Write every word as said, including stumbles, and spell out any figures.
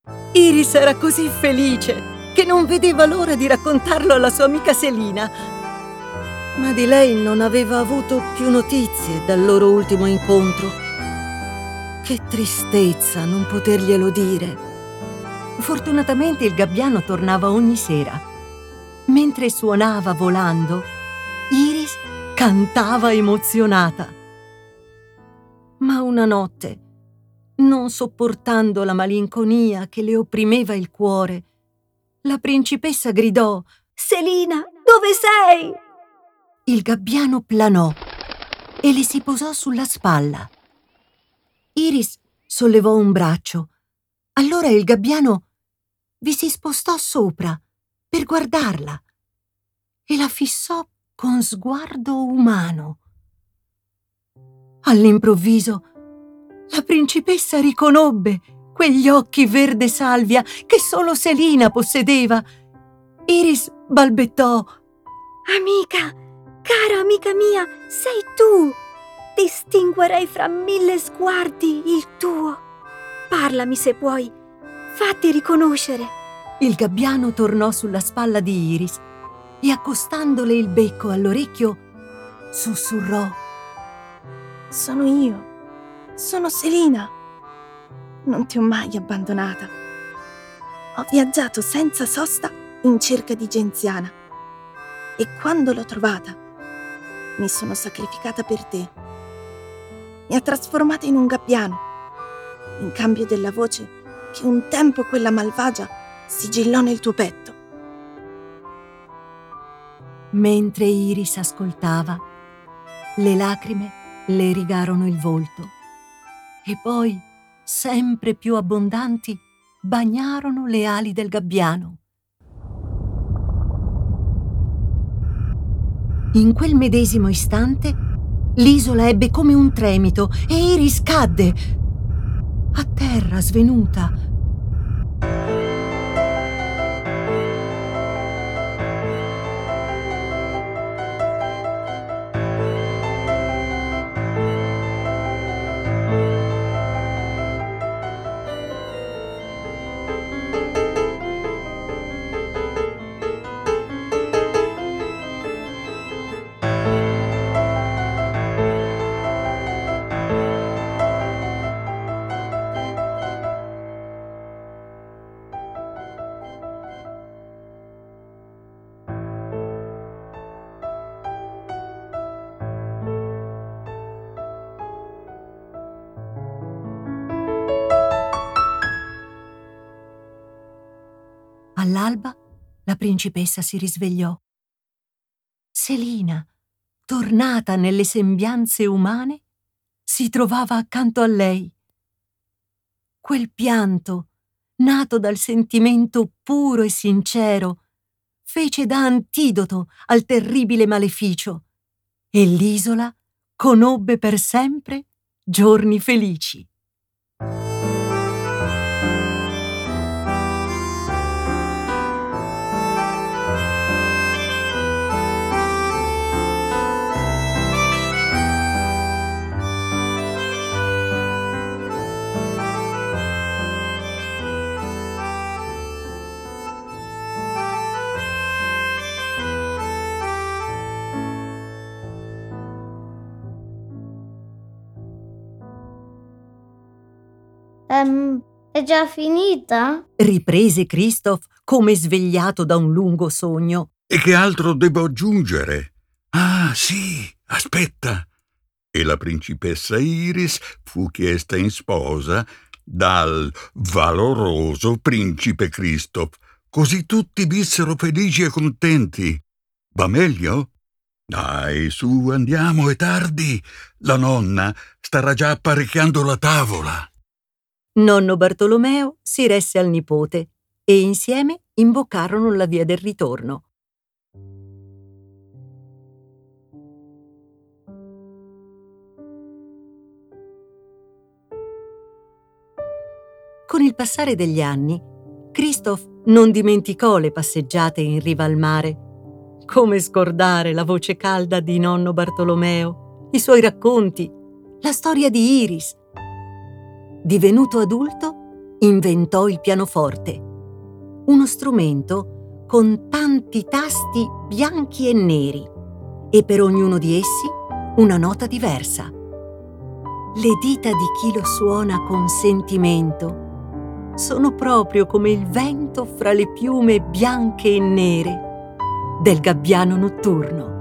Iris era così felice che non vedeva l'ora di raccontarlo alla sua amica Selina. Ma di lei non aveva avuto più notizie dal loro ultimo incontro. Che tristezza non poterglielo dire. Fortunatamente il gabbiano tornava ogni sera. Mentre suonava volando, Iris cantava emozionata. Ma una notte, non sopportando la malinconia che le opprimeva il cuore, la principessa gridò: «Selina, dove sei?» Il gabbiano planò e le si posò sulla spalla. Iris sollevò un braccio. Allora il gabbiano vi si spostò sopra per guardarla e la fissò con sguardo umano. All'improvviso, la principessa riconobbe quegli occhi verde salvia che solo Selina possedeva. Iris balbettò: «Amica, cara amica mia, sei tu! Distinguerei fra mille sguardi il tuo. Parlami se puoi, fatti riconoscere». Il gabbiano tornò sulla spalla di Iris e, accostandole il becco all'orecchio, sussurrò: «Sono io, sono Selina. Non ti ho mai abbandonata. Ho viaggiato senza sosta in cerca di Genziana e quando l'ho trovata mi sono sacrificata per te. Mi ha trasformata in un gabbiano, in cambio della voce che un tempo quella malvagia sigillò nel tuo petto». Mentre Iris ascoltava, le lacrime le rigarono il volto e poi, sempre più abbondanti, bagnarono le ali del gabbiano. In quel medesimo istante, l'isola ebbe come un tremito e Iris cadde a terra svenuta. All'alba la principessa si risvegliò. Selina, tornata nelle sembianze umane, si trovava accanto a lei. Quel pianto, nato dal sentimento puro e sincero, fece da antidoto al terribile maleficio e l'isola conobbe per sempre giorni felici. Ehm, è già finita? Riprese Christoph come svegliato da un lungo sogno. E che altro devo aggiungere? Ah, sì, aspetta. E la principessa Iris fu chiesta in sposa dal valoroso principe Christoph, così tutti vissero felici e contenti. Va meglio? Dai, su, andiamo, è tardi. La nonna starà già apparecchiando la tavola. Nonno Bartolomeo si resse al nipote e insieme imboccarono la via del ritorno. Con il passare degli anni, Christoph non dimenticò le passeggiate in riva al mare. Come scordare la voce calda di nonno Bartolomeo, i suoi racconti, la storia di Iris. Divenuto adulto, inventò il pianoforte, uno strumento con tanti tasti bianchi e neri e per ognuno di essi una nota diversa. Le dita di chi lo suona con sentimento sono proprio come il vento fra le piume bianche e nere del gabbiano notturno.